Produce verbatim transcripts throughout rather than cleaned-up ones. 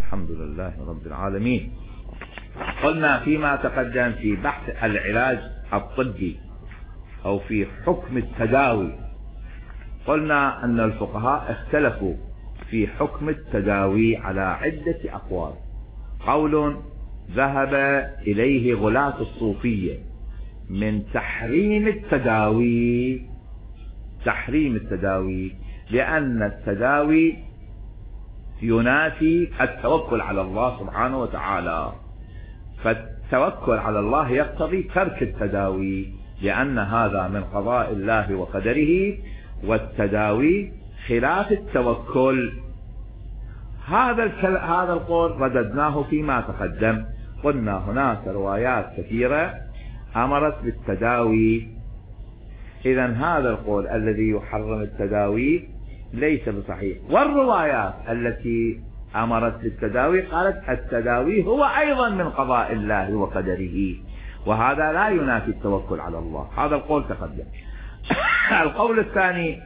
الحمد لله رب العالمين. قلنا فيما تقدم في بحث العلاج الطبي أو في حكم التداوي، قلنا أن الفقهاء اختلفوا في حكم التداوي على عدة أقوال. قول ذهب إليه غلاة الصوفية من تحريم التداوي، تحريم التداوي لأن التداوي ينافي التوكل على الله سبحانه وتعالى، فالتوكل على الله يقتضي ترك التداوي لأن هذا من قضاء الله وقدره، والتداوي خلاف التوكل. هذا هذا القول رددناه فيما تقدم. قلنا هناك روايات كثيرة أمرت بالتداوي، إذا هذا القول الذي يحرم التداوي ليس بصحيح، والروايات التي أمرت بالتداوي قالت التداوي هو أيضا من قضاء الله وقدره، وهذا لا ينافي التوكل على الله. هذا القول تقدم. القول الثاني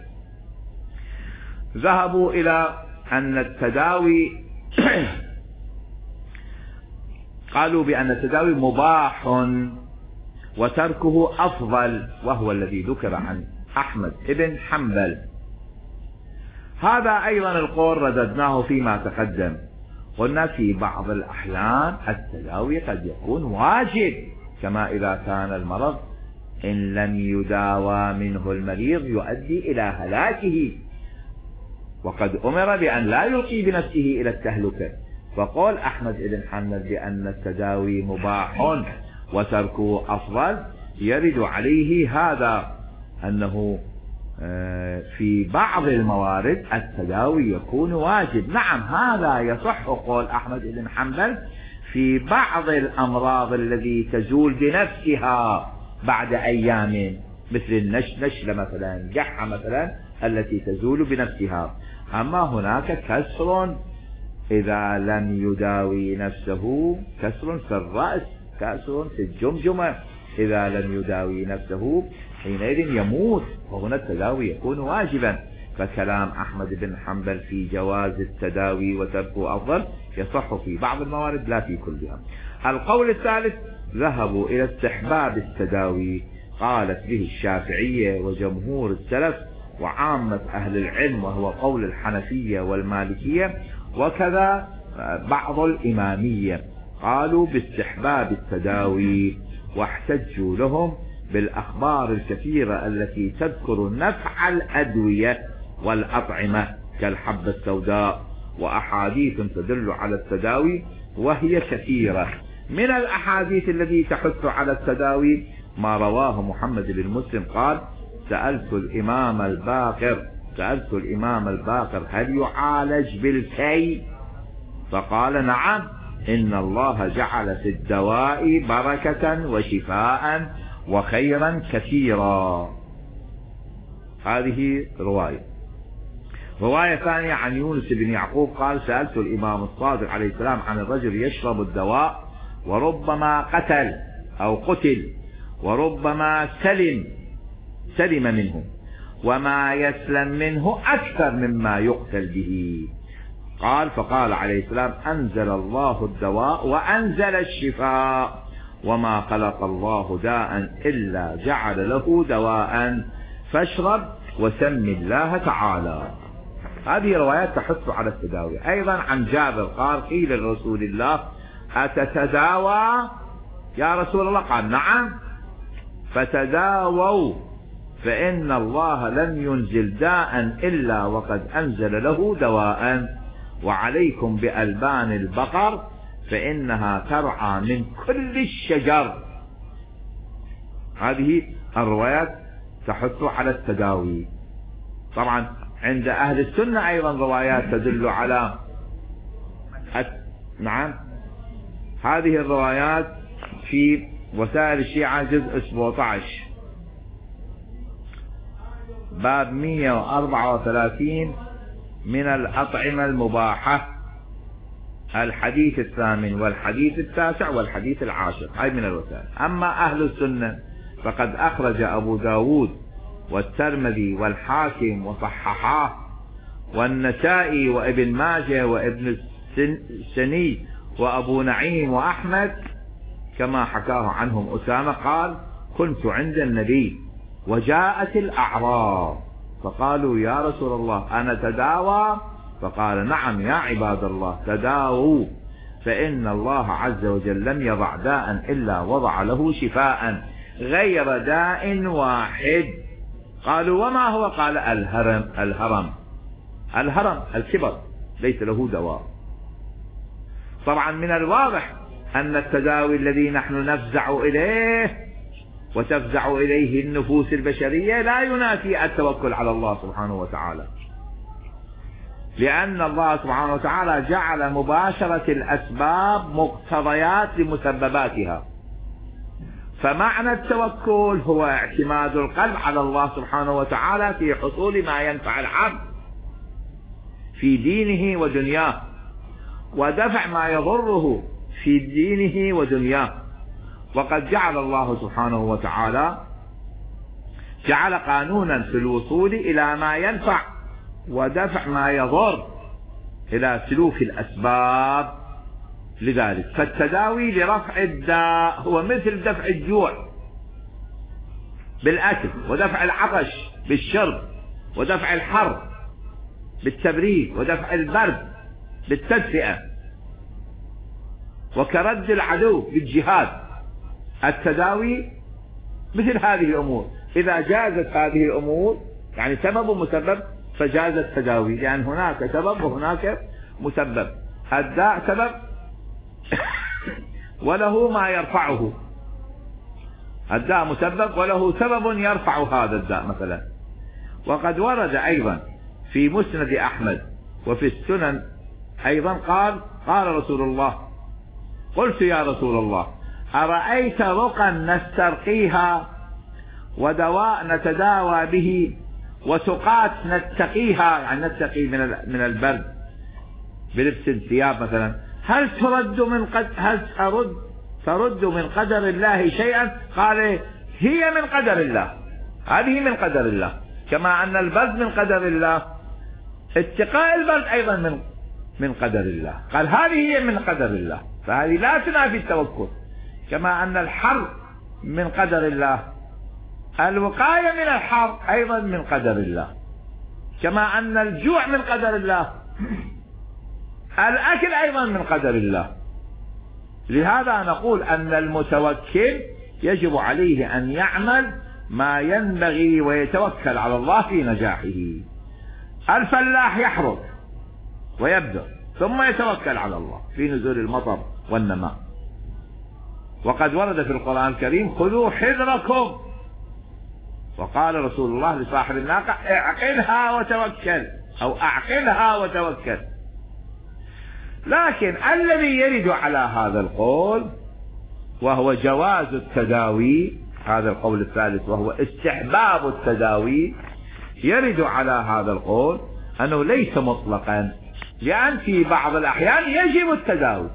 ذهبوا إلى أن التداوي قالوا بأن التداوي مباح وتركه أفضل، وهو الذي ذكر عن أحمد بن حنبل. هذا أيضا القول رددناه فيما تقدم. قلنا في بعض الأحيان التداوي قد يكون واجب، كما إذا كان المرض إن لم يداوى منه المريض يؤدي إلى هلاكه، وقد أمر بأن لا يلقي بنفسه إلى التهلكة. فقول أحمد بن حنبل بأن التداوي مباح وتركه أفضل يرد عليه هذا أنه في بعض الموارد التداوي يكون واجب. نعم هذا يصح قول أحمد بن حنبل في بعض الأمراض التي تزول بنفسها بعد أيام، مثل النشلة مثلا، جحة مثلا، التي تزول بنفسها. أما هناك كسر إذا لم يداوي نفسه، كسر في الرأس، كسر في الجمجمة، إذا لم يداوي نفسه حينئذ يموت، وهنا التداوي يكون واجبا. فكلام أحمد بن حنبل في جواز التداوي وتركه أفضل يصح في بعض الموارد لا في كلها. القول الثالث ذهبوا إلى استحباب التداوي، قالت به الشافعية وجمهور السلف وعامة أهل العلم، وهو قول الحنفية والمالكية وكذا بعض الإمامية، قالوا باستحباب التداوي، واحتجوا لهم بالأخبار الكثيرة التي تذكر نفع الأدوية والأطعمة كالحبة السوداء، وأحاديث تدل على التداوي وهي كثيرة. من الأحاديث التي تحث على التداوي ما رواه محمد بن مسلم قال: سألت الإمام الباقر سألت الإمام الباقر هل يعالج بالكي؟ فقال: نعم، إن الله جعل في الدواء بركة وشفاء وخيرا كثيرا. هذه رواية. رواية ثانية عن يونس بن يعقوب قال: سألت الإمام الصادق عليه السلام عن الرجل يشرب الدواء وربما قتل أو قتل وربما سلم سلم منه، وما يسلم منه أكثر مما يقتل به. قال: فقال عليه السلام: أنزل الله الدواء وأنزل الشفاء، وما خلق الله داء إلا جعل له دواء، فاشرب وسم الله تعالى. هذه روايات تحث على التداوي. أيضا عن جابر قال: قيل لرسول الله: أتتداوى يا رسول الله؟ قال: نعم. فتداووا فإن الله لم ينزل داء إلا وقد أنزل له دواء، وعليكم بألبان البقر فإنها ترعى من كل الشجر. هذه الروايات تحث على التداوي. طبعا عند أهل السنة أيضا روايات تدل على الت... نعم، هذه الروايات في وسائل الشيعة جزء سبعة عشر باب مئة وأربعة وثلاثين من الأطعمة المباحة، الحديث الثامن والحديث التاسع والحديث العاشر، هاي من الوسائل. أما أهل السنة فقد أخرج أبو داود والترمذي والحاكم وصححاه، والنسائي وابن ماجه وابن السني وأبو نعيم وأحمد كما حكاه عنهم أسامة قال: كنت عند النبي وجاءت الأعراب فقالوا: يا رسول الله أنا تداوى؟ فقال: نعم يا عباد الله تداووا، فإن الله عز وجل لم يضع داء إلا وضع له شفاء غير داء واحد. قالوا: وما هو؟ قال: الهرم الهرم الهرم الكبر ليس له دواء. طبعا من الواضح أن التداوي الذي نحن نفزع إليه وتفزع إليه النفوس البشرية لا ينافي التوكل على الله سبحانه وتعالى، لأن الله سبحانه وتعالى جعل مباشرة الأسباب مقتضيات لمسبباتها. فمعنى التوكل هو اعتماد القلب على الله سبحانه وتعالى في حصول ما ينفع العبد في دينه ودنياه، ودفع ما يضره في دينه ودنياه. وقد جعل الله سبحانه وتعالى جعل قانونا في الوصول إلى ما ينفع ودفع ما يضر إلى سلوك الأسباب لذلك. فالتداوي لرفع الداء هو مثل دفع الجوع بالأكل، ودفع العطش بالشرب، ودفع الحر بالتبريد، ودفع البرد بالتدفئة، وكرد العدو بالجهاد. التداوي مثل هذه الأمور، إذا جازت هذه الأمور يعني سبب ومسبب فجاز التداوي، لأن هناك سبب وهناك مسبب. الداء سبب وله ما يرفعه، الداء مسبب وله سبب يرفع هذا الداء مثلا. وقد ورد أيضا في مسند أحمد وفي السنن أيضا قال: قال رسول الله: قلت يا رسول الله أرأيت رقا نسترقيها ودواء نتداوى به وسقات نتقيها، يعني نتقي من من البرد بلبس الثياب مثلا، هل ترد من قد هل ترد ترد من قدر الله شيئا؟ قال: هي من قدر الله، هذه من قدر الله، كما أن البرد من قدر الله اتقاء البرد أيضا من من قدر الله. قال: هذه هي من قدر الله، فهذه لا تنافي التوكل. كما أن الحر من قدر الله، الوقاية من الحر أيضا من قدر الله، كما أن الجوع من قدر الله، الأكل أيضا من قدر الله. لهذا نقول أن المتوكل يجب عليه أن يعمل ما ينبغي ويتوكل على الله في نجاحه. الفلاح يحرث ويبذر ثم يتوكل على الله في نزول المطر والنماء. وقد ورد في القرآن الكريم: خذوا حذركم. وقال رسول الله لصاحب الناقة: اعقلها وتوكل، أو اعقلها وتوكل. لكن الذي يرد على هذا القول وهو جواز التداوي، هذا القول الثالث وهو استحباب التداوي، يرد على هذا القول أنه ليس مطلقا، لأن في بعض الأحيان يجب التداوي.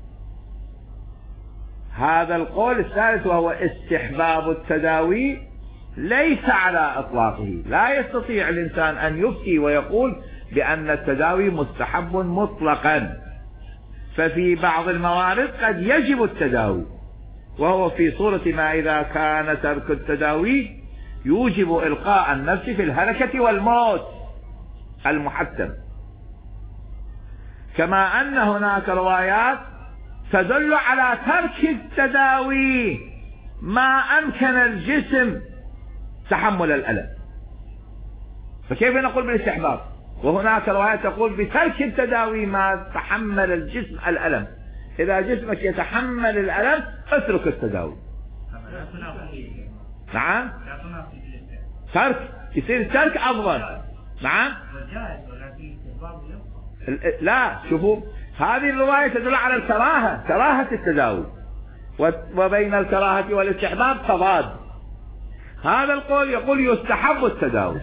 هذا القول الثالث وهو استحباب التداوي ليس على إطلاقه، لا يستطيع الإنسان أن يفتي ويقول بأن التداوي مستحب مطلقا. ففي بعض الموارد قد يجب التداوي، وهو في صورة ما إذا كان ترك التداوي يوجب إلقاء النفس في الهلكة والموت المحتم. كما أن هناك روايات تدل على ترك التداوي ما أمكن الجسم تحمل الألم، فكيف نقول بالاستحباب؟ وهناك روايات تقول بترك التداوي ما تحمل الجسم الألم. إذا جسمك يتحمل الألم اترك التداوي. نعم، ترك يصير ترك أفضل. نعم، لا، شوفوا، هذه الرواية تدل على الكراهة، كراهة التداوي، وبين الكراهة والاستحباب تضاد. هذا القول يقول يستحب التداوي.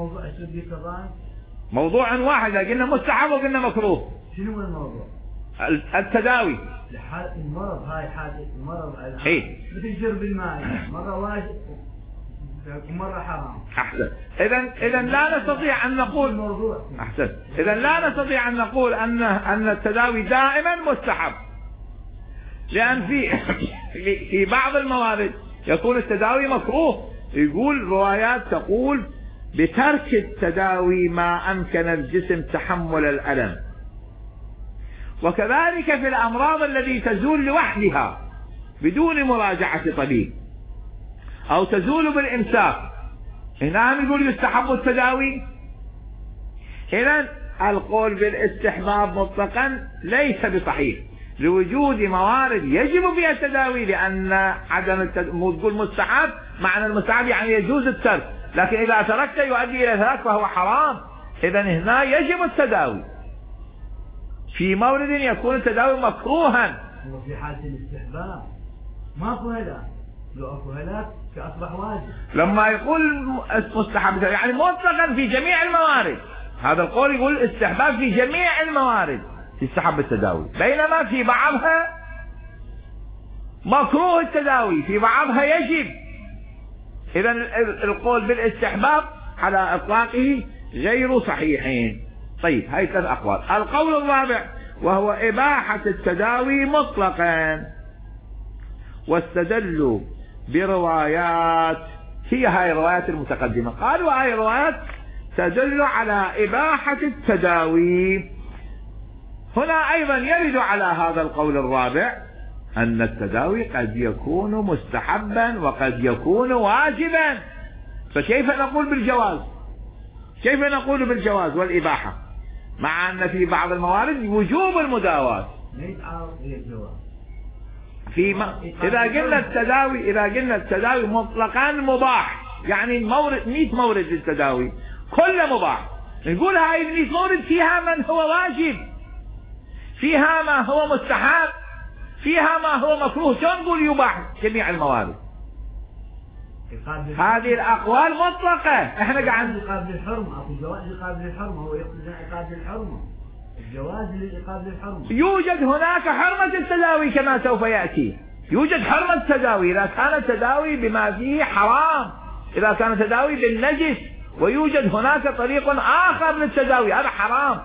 موضوع واحد، إذا قلنا مستحب وقلنا مكروه. شنو الموضوع؟ التداوي. المرض، هاي حاجة المرض. ايه، مثل شرب الماء مرة واحد مرة حرام. أحسن. إذا إذا لا نستطيع أن نقول أحسن. إذا لا نستطيع أن نقول أن أن التداوي دائما مستحب، لأن في في بعض الموارد يكون التداوي مكروه. يقول روايات تقول بترك التداوي ما أمكن الجسم تحمل الألم. وكذلك في الأمراض التي تزول لوحدها بدون مراجعة طبيب أو تزول بالإمساك، هنا يقول يستحب التداوي. إذن القول بالاستحباب مطلقا ليس بصحيح لوجود موارد يجب فيها التداوي، لأن عدم التداوي مستحب، معنى المستحب يعني يجوز الترك، لكن إذا تركت يؤدي إلى ذلك فهو حرام. إذن هنا يجب التداوي في مورد يكون التداوي مكروها. وفي حالة الاستحباب ماكو هلاك، لو اكو هلاك فأصبح واجب. لما يقول مستحب يعني مطلقا في جميع الموارد، هذا القول يقول استحباب في جميع الموارد يستحب التداوي، بينما في بعضها مكروه التداوي، في بعضها يجب. إذا القول بالاستحباب على إطلاقه غير صحيحين. طيب هاي ثلاث أقوال. القول الرابع وهو إباحة التداوي مطلقا، واستدلوا بروايات هي هاي الروايات المتقدمة، قالوا هاي الروايات تدل على إباحة التداوي. هنا أيضا يرد على هذا القول الرابع أن التداوي قد يكون مستحبا وقد يكون واجبا، فكيف نقول بالجواز؟ كيف نقول بالجواز والإباحة مع أن في بعض الموارد وجوب المداواة؟ في ما إذا قلنا التداوي إذا قلنا التداوي مطلقا مباح، يعني مورد مئة مورد للتداوي كله مباح، نقول هاي مئة مورد فيها من هو واجب، فيها ما هو مستحب، فيها ما هو مكروه، شو نقول يباح جميع الموارد؟ هذه الأقوال مطلقة. احنا قاعد إيقاف للحرمة، أو جواز إيقاف للحرمة، هو يقصد إيقاف للحرمة، الجواز للإيقاف للحرمة. يوجد هناك حرمة التداوي كما سوف يأتي، يوجد حرمة التداوي إذا كان التداوي بما فيه حرام، إذا كان التداوي بالنجس، ويوجد هناك طريق آخر للتداوي هذا حرام.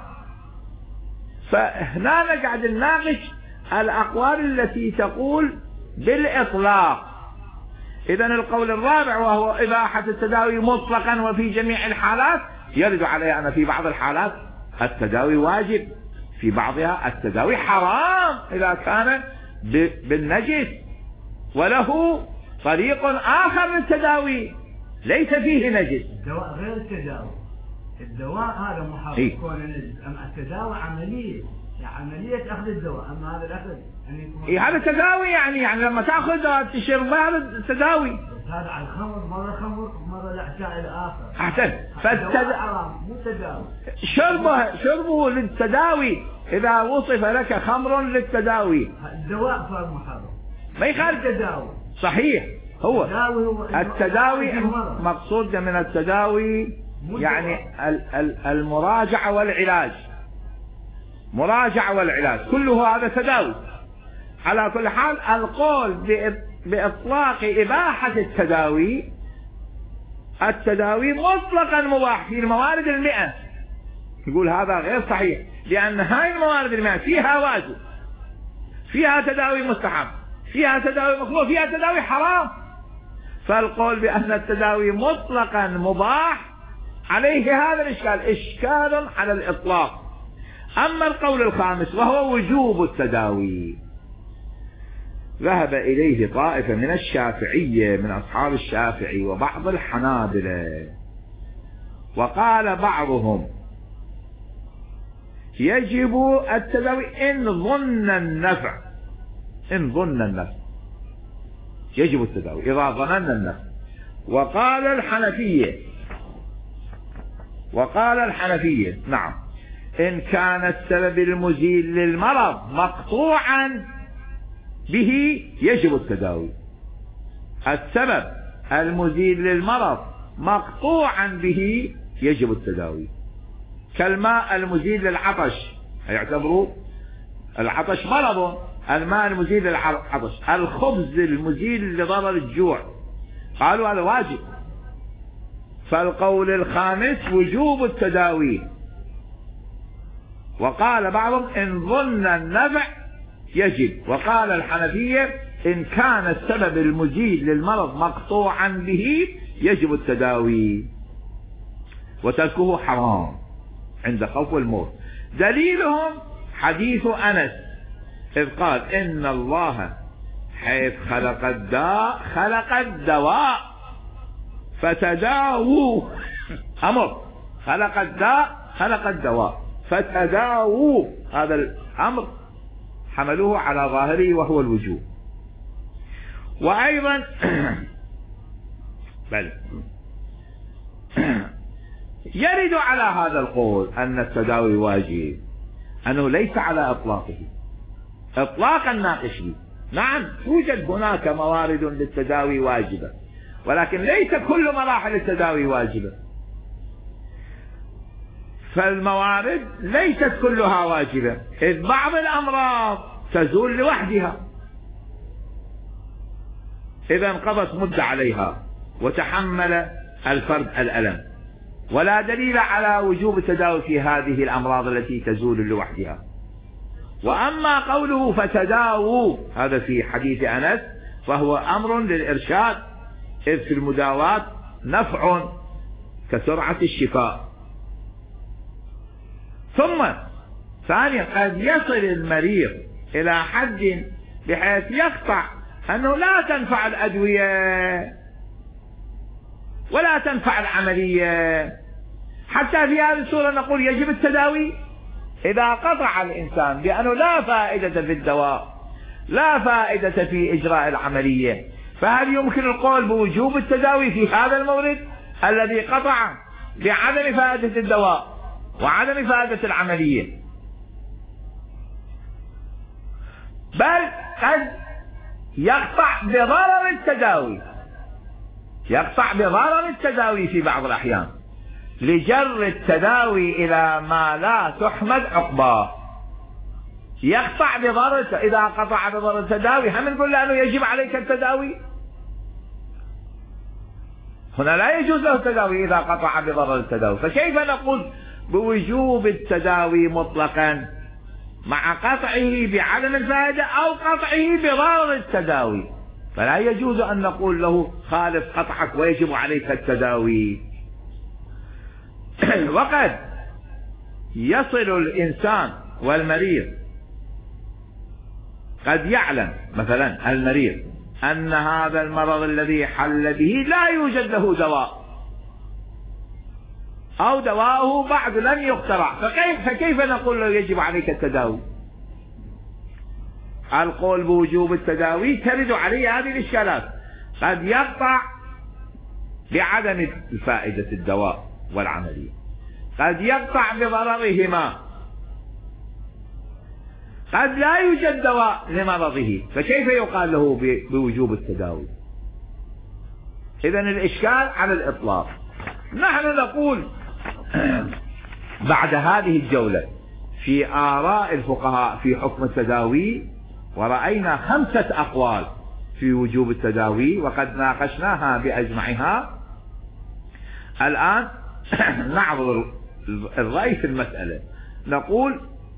فهنا قاعد نناقش الأقوال التي تقول بالإطلاق. إذا القول الرابع وهو إباحة التداوي مطلقا وفي جميع الحالات يرد عليه أن في بعض الحالات التداوي واجب، في بعضها التداوي حرام إذا كان بالنجس، وله طريق آخر للتداوي ليس فيه نجس. الدواء غير التداوي، الدواء هذا محرم كون نجس، أما التداوي عملية، يعني عملية أخذ الدواء، أما هذا الأخذ يعني إيه هذا تداوي، يعني يعني لما تأخذ دواء تشرب هذا التداوي. هذا على الخمر، مرة خمر مرة الأعشاء الآخر. أحسن. فالتداوي حرام مو تداوي. شربه شربه للتداوي، إذا وصف لك خمر للتداوي الدواء صار محرم ما يخالف التداوي. صحيح. هو هو التداوي مقصود من التداوي يعني المراجعة والعلاج، مراجعة والعلاج كله هذا تداوي. على كل حال القول بإطلاق إباحة التداوي، التداوي مطلقا مباح في الموارد المئة، يقول هذا غير صحيح، لأن هاي الموارد المئة فيها واجب، فيها تداوي مستحب، فيها تداوي مكروه، فيها تداوي حرام. فالقول بأن التداوي مطلقا مباح عليه هذا الإشكال، إشكال على الإطلاق. أما القول الخامس وهو وجوب التداوي، ذهب إليه طائفة من الشافعية من أصحاب الشافعي وبعض الحنابلة، وقال بعضهم يجب التداوي إن ظن النفع، إن ظن النفع يجب التداوي إذا ظننا النفع. وقال الحنفية وقال الحنفية نعم إن كان السبب المزيل للمرض مقطوعا به يجب التداوي. السبب المزيل للمرض مقطوعا به يجب التداوي، كالماء المزيل للعطش، يعتبروا العطش مرض، الماء المزيل للعطش، الخبز المزيل لضرر الجوع، قالوا هذا واجب فالقول الخامس وجوب التداوي. وقال بعضهم إن ظن النفع يجب. وقال الحنفية إن كان السبب المزيد للمرض مقطوعا به يجب التداوي وتركه حرام عند خوف الموت. دليلهم حديث أنس إذ قال إن الله حيث خلق الداء خلق الدواء فتداووا. أمر خلق الداء خلق الدواء فتداووا، هذا الأمر حملوه على ظاهره وهو الوجوب. وأيضا بل يرد على هذا القول أن التداوي واجب، أنه ليس على إطلاقه إطلاقا ناقش به. نعم توجد هناك موارد للتداوي واجبة، ولكن ليس كل مراحل التداوي واجبة، فالموارد ليست كلها واجبة، إذ بعض الأمراض تزول لوحدها إذا انقضت مدة عليها وتحمل الفرد الألم، ولا دليل على وجوب التداوي في هذه الأمراض التي تزول لوحدها. وأما قوله فتداووا هذا في حديث أنس فهو أمر للإرشاد، إذ في المداواة نفع كسرعة الشفاء. ثم ثانيا قد يصل المريض إلى حد بحيث يقطع أنه لا تنفع الأدوية ولا تنفع العملية، حتى في هذه الصورة نقول يجب التداوي. إذا قطع الإنسان بأنه لا فائدة في الدواء لا فائدة في إجراء العملية، فهل يمكن القول بوجوب التداوي في هذا المورد الذي قطع بعدم فائدة الدواء وعدم فائدة العملية؟ بل قد يقطع بضرر التداوي يقطع بضرر التداوي في بعض الأحيان لجر التداوي إلى ما لا تحمد عقباه. يقطع بضرر، إذا قطع بضرر التداوي هم نقول له أنه يجب عليك التداوي؟ هنا لا يجوز له التداوي إذا قطع بضرر التداوي، فكيف نقول بوجوب التداوي مطلقا مع قطعه بعدم الفائدة أو قطعه بضرر التداوي؟ فلا يجوز أن نقول له خالف قطعك ويجب عليك التداوي. وقد يصل الإنسان والمريض قد يعلم مثلا المريض أن هذا المرض الذي حل به لا يوجد له دواء أو دواءه بعد لم يخترع، فكيف, فكيف نقول له يجب عليك التداوي؟ القول بوجوب التداوي ترد عليه هذه الإشكالات. قد يقطع بعدم فائدة الدواء والعملية، قد يقطع بضررهما، قد لا يوجد دواء لمرضه، فكيف يقال له بوجوب التداوي؟ إذن الإشكال على الإطلاق. نحن نقول بعد هذه الجولة في آراء الفقهاء في حكم التداوي، ورأينا خمسة أقوال في وجوب التداوي وقد ناقشناها بأجمعها. الآن نعرض الرأي في المسألة. نقول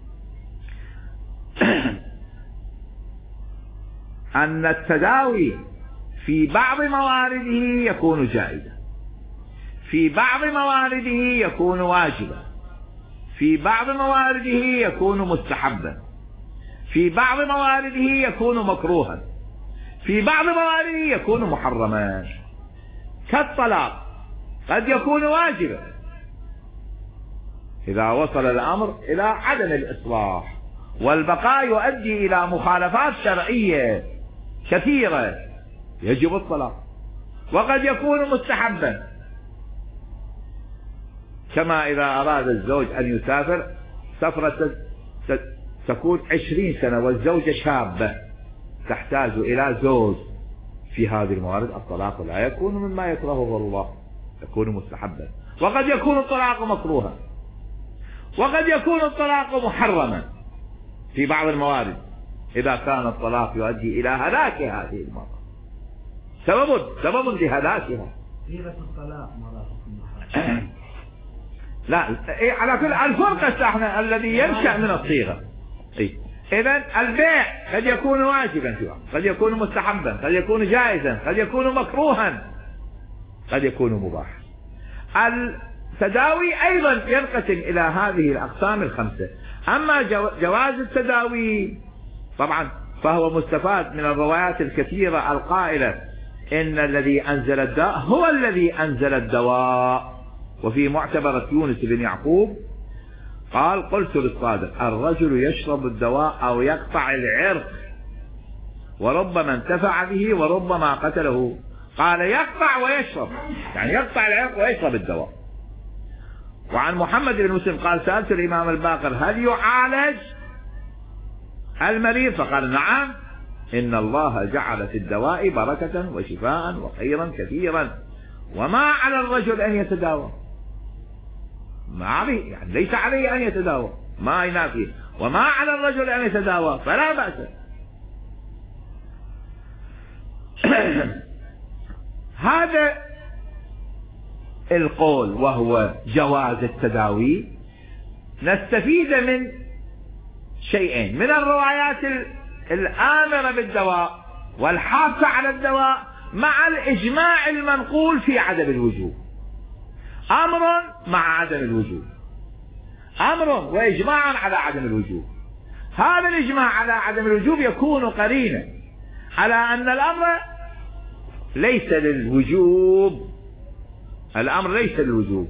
أن التداوي في بعض موارده يكون جائزا، في بعض موارده يكون واجبا، في بعض موارده يكون مستحبا، في بعض موارده يكون مكروها، في بعض موارده يكون محرما. كالطلاق قد يكون واجبا إذا وصل الأمر إلى عدم الإصلاح والبقاء يؤدي إلى مخالفات شرعية كثيرة يجب الطلاق. وقد يكون مستحبا كما إذا أراد الزوج أن يسافر سفرة تكون عشرين سنة والزوجة شابة تحتاج إلى زوج، في هذه الموارد الطلاق لا يكون مما يكرهه الله، يكون مستحبا. وقد يكون الطلاق مكروها، وقد يكون الطلاق محرما في بعض الموارد إذا كان الطلاق يؤدي إلى هلاك هذه المرأة، سبب سبب لهلاكها. صيغة الطلاق مرة لا إيه على كل الفرق احنا الذي ينشأ من الصيغة. إيه؟ إذا البيع قد يكون واجبا، قد يكون مستحبا، قد يكون جائزا، قد يكون مكروها، قد يكون مباحا. التداوي أيضا ينقسم إلى هذه الأقسام الخمسة. أما جواز التداوي طبعا فهو مستفاد من الروايات الكثيرة القائلة إن الذي أنزل الداء هو الذي أنزل الدواء. وفي معتبرة يونس بن يعقوب قال: قلت للصادق: الرجل يشرب الدواء أو يقطع العرق وربما انتفع به وربما قتله. قال: يقطع ويشرب، يعني يقطع العرق ويشرب الدواء. وعن محمد بن مسلم قال: سألت الإمام الباقر: هل يعالج المريض؟ فقال: نعم، إن الله جعل في الدواء بركة وشفاء وخيرا كثيرا، وما على الرجل أن يتداوى. ما عليه، يعني ليس عليه أن يتداوى، ما ينافيه، وما على الرجل أن يتداوى فلا بأس. هذا القول وهو جواز التداوي نستفيد من شيئين من الروايات الآمرة بالدواء والحاثة على الدواء مع الإجماع المنقول في عدم الوجوب. أمر مع عدم الوجوب، أمر وإجماع على عدم الوجوب. هذا الإجماع على عدم الوجوب يكون قرينا على أن الأمر ليس للوجوب، الأمر ليس للوجوب.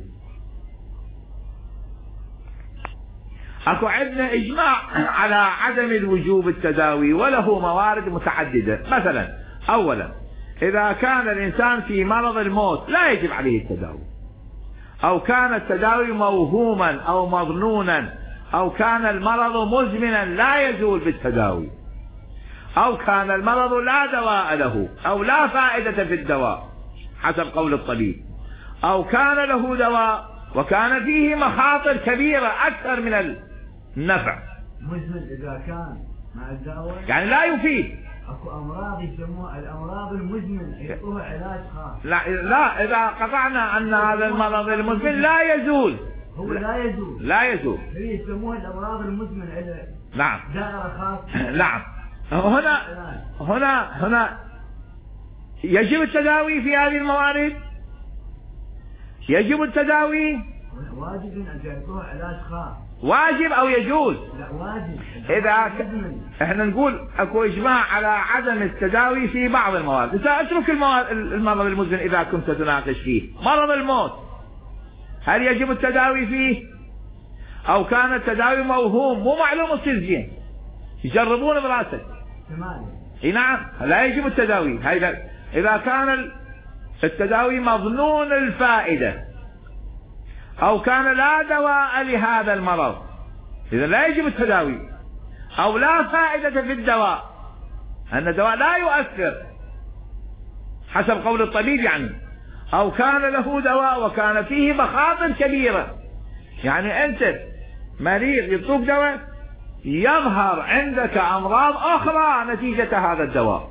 أكو عندنا إجماع على عدم الوجوب التداوي وله موارد متعددة. مثلا أولا إذا كان الإنسان في مرض الموت لا يجب عليه التداوي، أو كان التداوي موهوما أو مظنونا، أو كان المرض مزمنا لا يزول بالتداوي، أو كان المرض لا دواء له أو لا فائدة في الدواء حسب قول الطبيب، أو كان له دواء وكان فيه مخاطر كبيرة أكثر من النفع. مزمن إذا كان مع الدواء يعني لا يفيد. اكو امراض يسموها الامراض المزمنه يعطوها علاج خاص. لا لا اذا قطعنا ان هذا المرض المزمن لا يزول، هو لا يزول لا يزول هي يسموها الامراض المزمنه. نعم دائره خاصه. نعم. هنا هنا هنا يجب التداوي في هذه الموارد، يجب التداوي. واجب ان يعطوها علاج خاص. واجب او يجوز؟ لا واجب. اذا ك... احنا نقول اكو اجماع على عدم التداوي في بعض المواد. اذا اترك المواد المرض المزمن اذا كنت تناقش فيه، مرض الموت هل يجب التداوي فيه؟ او كان التداوي موهوم مو معلوم السجين يجربون براسك. تمام. اي نعم لا يجب التداوي. هذا اذا كان التداوي مظنون الفائدة او كان لا دواء لهذا المرض اذا لا يجب التداوي، او لا فائدة في الدواء، ان الدواء لا يؤثر حسب قول الطبيب يعني، او كان له دواء وكان فيه مخاطر كبيرة. يعني انت مريض يعطوك دواء يظهر عندك امراض اخرى نتيجة هذا الدواء،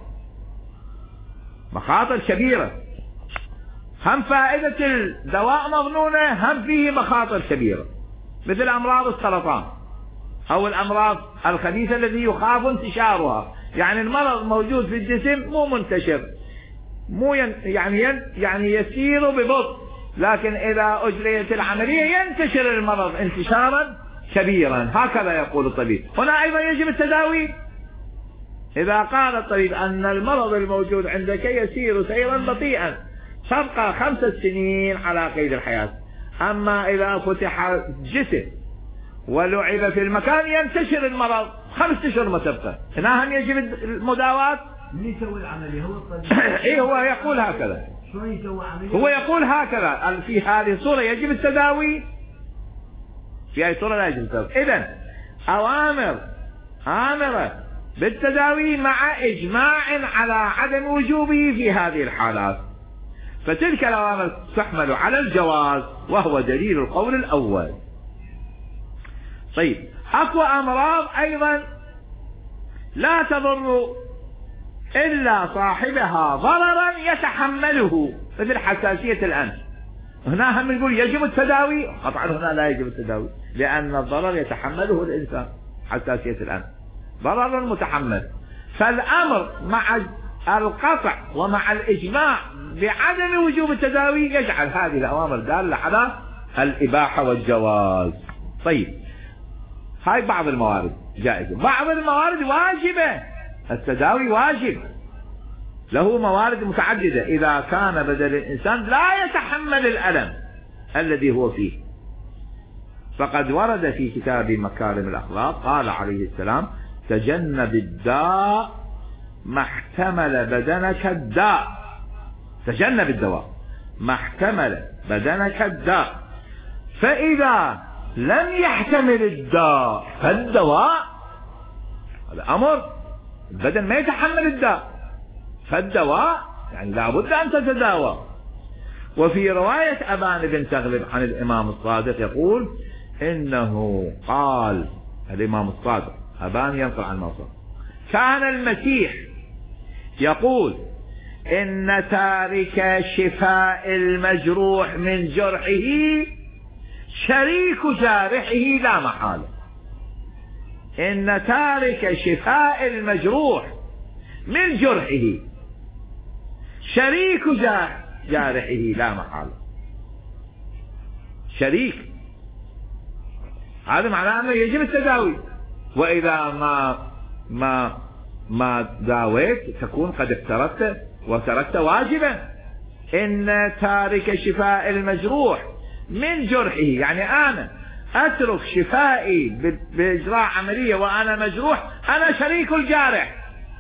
مخاطر كبيرة، هم فائدة الدواء مظنونة هم فيه مخاطر كبيرة، مثل امراض السرطان او الامراض الخبيثة التي يخاف انتشارها. يعني المرض موجود في الجسم مو منتشر، مو ين يعني ين يعني يسير ببطء، لكن اذا اجريت العملية ينتشر المرض انتشارا كبيرا، هكذا يقول الطبيب. هنا ايضا يجب التداوي. اذا قال الطبيب ان المرض الموجود عندك يسير سيرا بطيئا تبقى خمسة سنين على قيد الحياة، اما اذا فتح الجسم ولعب في المكان ينتشر المرض خمس اشهر ما تبقى. هنا هم يجب المداواة. من يسوي العملية؟ هو الطبيب. ايه هو يقول هكذا. شلون يسوي عملية؟ هو يقول هكذا في هذه الصورة يجب التداوي، في هذه الصورة لا يجب التداوي. اذا اوامر امرة بالتداوي مع اجماع على عدم وجوبه في هذه الحالات، فتلك الأوامر تحمل على الجواز وهو دليل القول الأول. طيب أكو أمراض أيضا لا تضر إلا صاحبها ضررا يتحمله، مثل حساسية الأنف هنا هم نقول يجب التداوي، قطعا هنا لا يجب التداوي، لأن الضرر يتحمله الإنسان. حساسية الأنف ضرر متحمل، فالأمر مع القطع ومع الإجماع بعدم وجوب التداوي يجعل هذه الأوامر دالة على الإباحة والجواز. طيب، هاي بعض الموارد جائزة، بعض الموارد واجبة، التداوي واجب، له موارد متعددة إذا كان بدن الإنسان لا يتحمل الألم الذي هو فيه. فقد ورد في كتاب مكارم الأخلاق قال عليه السلام: تجنب الداء ما احتمل بدنك الداء. تجنب الدواء ما احتمل بدنك الداء، فإذا لم يحتمل الداء فالدواء. هذا أمر، البدن ما يتحمل الداء، فالدواء يعني لابد أن تتداوى. وفي رواية أبان بن تغلب عن الإمام الصادق يقول إنه قال، الإمام الصادق أبان ينقل عن الموصى، كان المسيح يقول: إن تارك شفاء المجروح من جرحه شريك جارحه لا محالة. إن تارك شفاء المجروح من جرحه شريك جارحه لا محالة. شريك، هذا معناه أنه يجب التداوي، وإذا ما ما ما داويت تكون قد افترضت وتركت واجبا. إن تارك شفاء المجروح من جرحه، يعني أنا أترك شفائي بإجراء عملية وأنا مجروح، أنا شريك الجارح.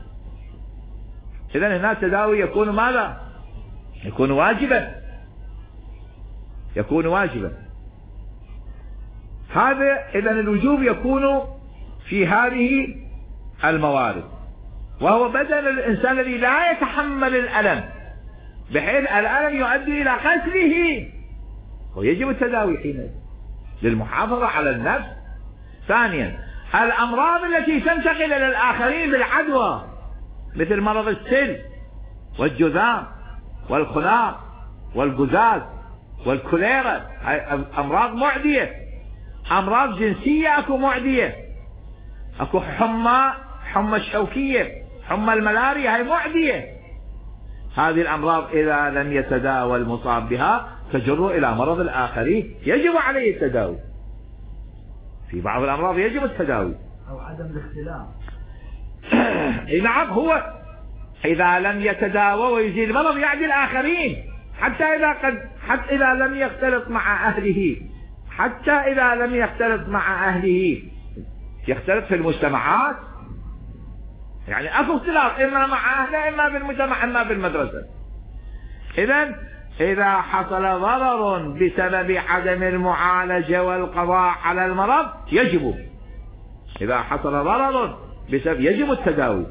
إذن هنا التداوي يكون ماذا؟ يكون واجبا، يكون واجبا. هذا إذن الوجوب يكون في هذه الموارد، وهو بدن الإنسان الذي لا يتحمل الألم بحيث الألم يؤدي إلى قتله، ويجب التداوي حينئذ للمحافظة على النفس. ثانيا، الأمراض التي تنتقل إلى الآخرين بالعدوى مثل مرض السل والجذام والخناق والجزاز والكوليرا، أمراض معدية. أمراض جنسية أكو معدية، أكو حمى حمى الشوكية، حمى الملاريا، هاي معدية. هذه الأمراض إذا لم يتداوى المصاب بها تجر إلى مرض الآخرين، يجب عليه التداوي. في بعض الأمراض يجب التداوي أو عدم الاختلاف. نعم، هو إذا لم يتداوى ويزيل المرض يعدي الآخرين، حتى إذا قد حتى إذا لم يختلط مع أهله، حتى إذا لم يختلط مع أهله يختلط في المجتمعات. يعني أكو اختلاط إما مع أهله إما بالمجتمع إما بالمدرسة. إذن إذا حصل ضرر بسبب عدم المعالجة والقضاء على المرض يجب، إذا حصل ضرر بسبب يجب التداوي،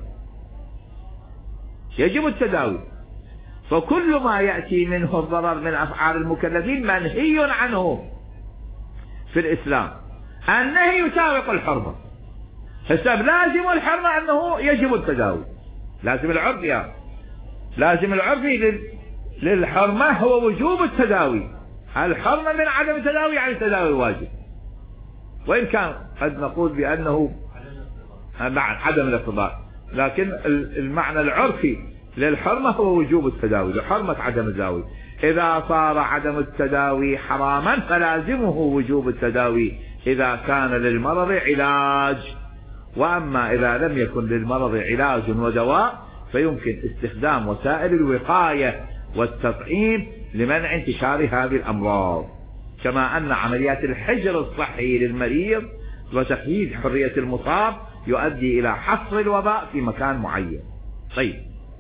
يجب التداوي. فكل ما يأتي منه الضرر من أفعال المكلفين منهي عنه في الإسلام. النهي يساوق الحرمة، حسب لازم الحرمة أنه يجب التداوي، لازم العرف يا لازم العرف للحرمة هو وجوب التداوي. الحرمة من عدم التداوي يعني التداوي واجب، وإن كان قد نقول بأنه عدم الاقتضاء، لكن المعنى العرفي للحرمة هو وجوب التداوي لحرمة عدم التداوي. إذا صار عدم التداوي حراما فلازمه وجوب التداوي إذا كان للمرض علاج. وأما إذا لم يكن للمرض علاج ودواء فيمكن استخدام وسائل الوقاية والتطعيم لمنع انتشار هذه الأمراض، كما أن عمليات الحجر الصحي للمريض وتقييد حرية المصاب يؤدي إلى حصر الوباء في مكان معين. طيب،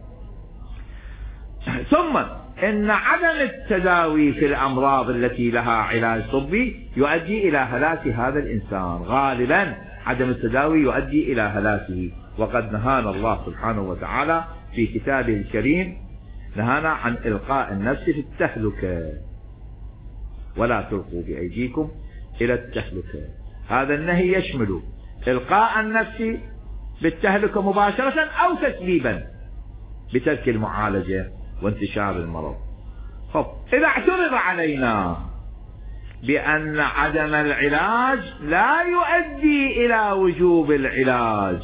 ثم إن عدم التداوي في الأمراض التي لها علاج طبي يؤدي إلى هلاك هذا الإنسان. غالبا عدم التداوي يؤدي إلى هلاكه، وقد نهانا الله سبحانه وتعالى في كتابه الكريم، نهانا عن إلقاء النفس في التهلكة، ولا تلقوا بأيديكم إلى التهلكة. هذا النهي يشمل إلقاء النفس بالتهلكة مباشرة أو تسبيبا بترك المعالجة وانتشار المرض. خب إذا اعترض علينا بأن عدم العلاج لا يؤدي إلى وجوب العلاج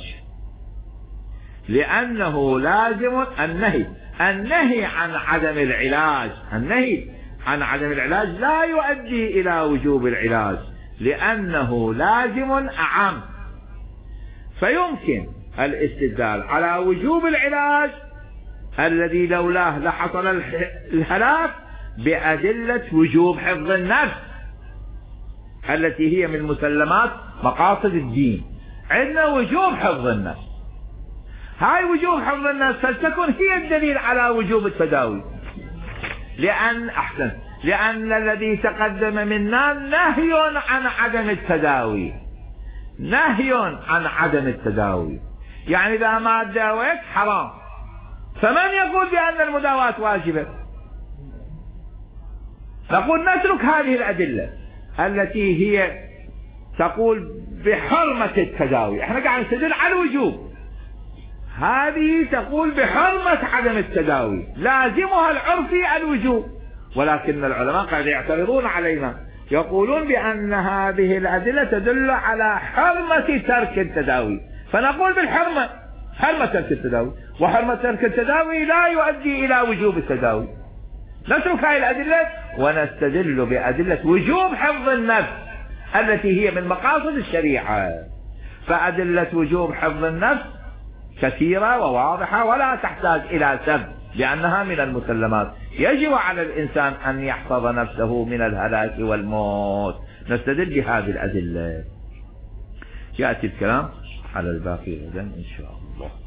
لأنه لازم النهي النهي عن عدم العلاج النهي عن عدم العلاج لا يؤدي إلى وجوب العلاج لأنه لازم أعم، فيمكن الاستدلال على وجوب العلاج الذي لولاه لحصل الهلاك بأدلة وجوب حفظ النفس التي هي من مسلمات مقاصد الدين. عندنا وجوب حفظ النفس، هاي وجوب حفظ النفس فلتكن هي الدليل على وجوب التداوي، لأن أحسن لأن الذي تقدم منا نهي عن عدم التداوي، نهي عن عدم التداوي، يعني إذا ما تداويت حرام، فمن يقول بأن المداواة واجبة؟ نقول نترك هذه الأدلة التي هي تقول بحرمة التداوي، احنا قاعد نستدل على الوجوب، هذه تقول بحرمة عدم التداوي لازمها العرفي الوجوب، ولكن العلماء قاعد يعترضون علينا يقولون بأن هذه الأدلة تدل على حرمة ترك التداوي، فنقول بالحرمة حرمة ترك التداوي، وحرمة ترك التداوي لا يؤدي إلى وجوب التداوي. نترك هذه الأدلة ونستدل بأدلة وجوب حفظ النفس التي هي من مقاصد الشريعة، فأدلة وجوب حفظ النفس كثيرة وواضحة ولا تحتاج إلى سب لأنها من المسلمات، يجب على الإنسان أن يحفظ نفسه من الهلاك والموت. نستدل بهذه الأدلة. يأتي الكلام على الباقي غدا إن شاء الله.